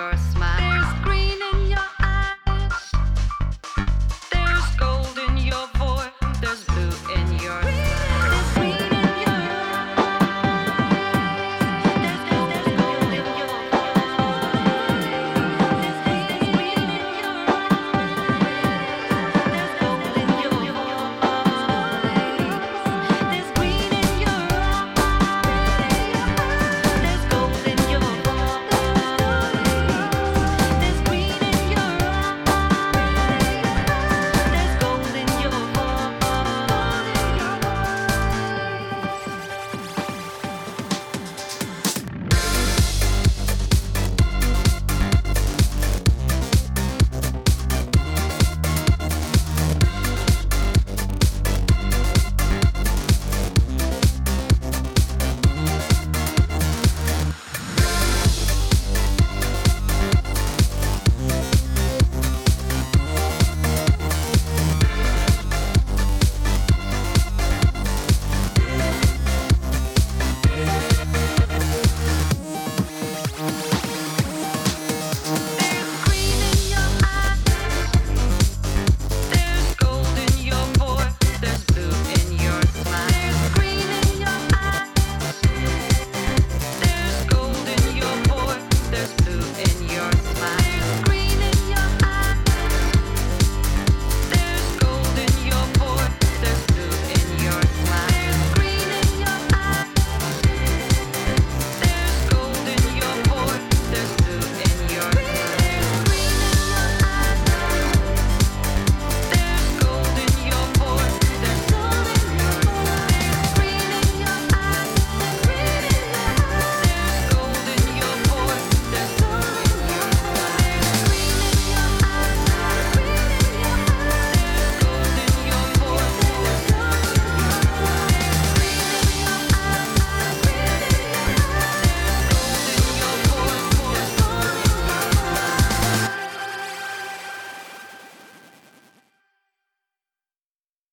your smile. There's green in your eyes. There's gold in your voice. There's blue in your smile. There's green in your eyes. There's gold in your voice. There's green in your eyes. There's gold in your voice. There's green in your eyes. There's gold in your voice. There's green in your eyes. There's gold in your There's green in your eyes. There's gold in your voice. There's blue in your smile. There's green in your eyes. There's gold in your voice. There's blue in your smile.